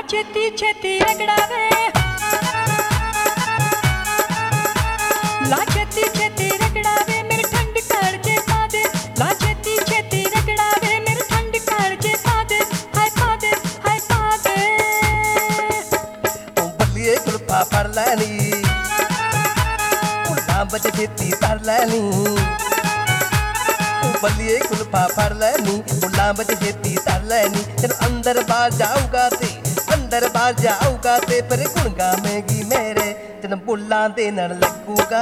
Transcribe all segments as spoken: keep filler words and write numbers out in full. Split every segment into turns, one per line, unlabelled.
छेती छेती रगड़ावे, ला छेती छेती रगड़ावे मेरे ठंड कालजे पा दे, ला छेती छेती रगड़ावे मेरे ठंड कालजे पा दे, हाय पा दे हाय पा दे।
ओ बल्लिए कुल्फा फड़ लैनी, उल्टा बच छेती तर लैनी, ओ बल्लिए कुल्फा फड़ लैनी, उल्टा बच छेती तर लैनी। तेरे अंदर बाहर जाऊगा ते अंदर बाहर जाऊगा ते फिर गुण गावेगी मेरे, तेन बुल्लां दे नाल लगूगा,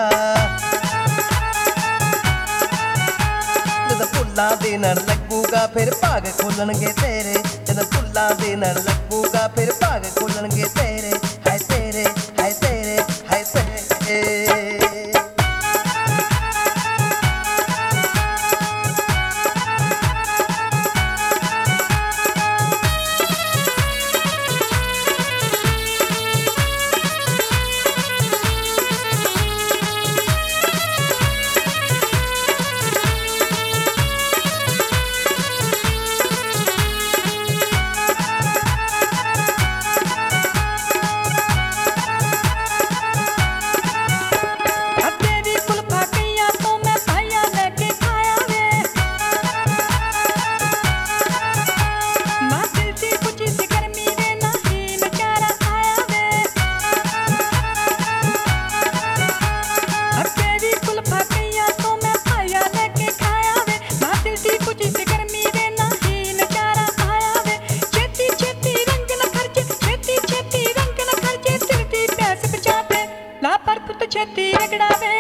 तेन बुल्लां दे नाल लगूगा फिर भाग खोलणगे तेरे, तेन बुल्लां दे नाल लगूगा फिर भाग खोलणगे तेरे, हाय तेरे हाय तेरे हाय तेरे।
छेती रगड़ावे,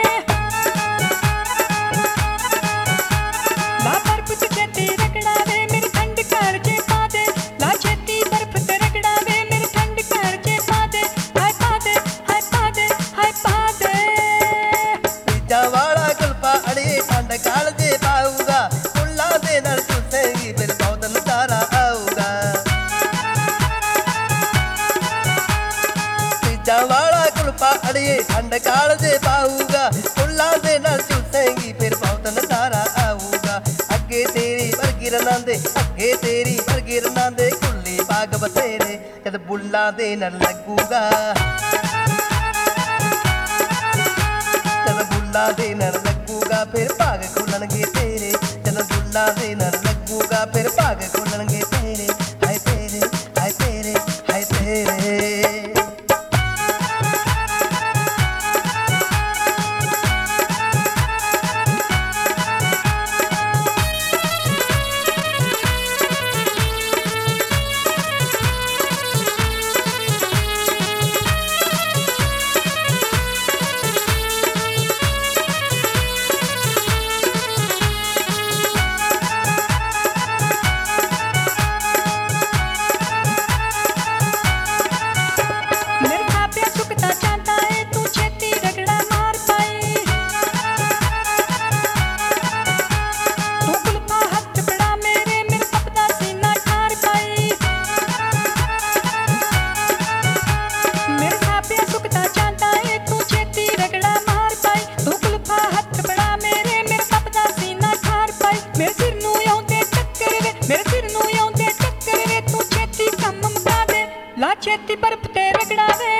ला बर्फ तो छेती रगड़ावे मेरे ठंड कालजे पा दे, ला छेती बर्फ ते रगड़ावे मेरे ठंड कालजे पा दे, हाय पा दे हाय पा दे हाय पा दे।
तीजा वाला कुल्फा अड़िए ठंड कालजे पाऊगा, बुल्लां दे नाल चूसेगी फिर बहुत नजारा आऊगा। तीजा वाला कुल्फा अड़िए ठंड कालजे पाऊगा, बुल्लां दे नाल चूसेगी फिर बहुत नजारा आऊगा। अगे तेरी वर्गी रनांदे अगे तेरी वर्गी रनांदे खुली बाग बथेरे, जद बुल्लां दे नाल लगूगा, जद बुल्लां दे नाल लगूगा फिर भाग खुलणगे तेरे, जद बुल्लां दे नाल लगूगा फिर भाग खुलणगे तेरे, हाय तेरे हाय तेरे हाय तेरे।
छेती बर्फ ते रगड़ावे,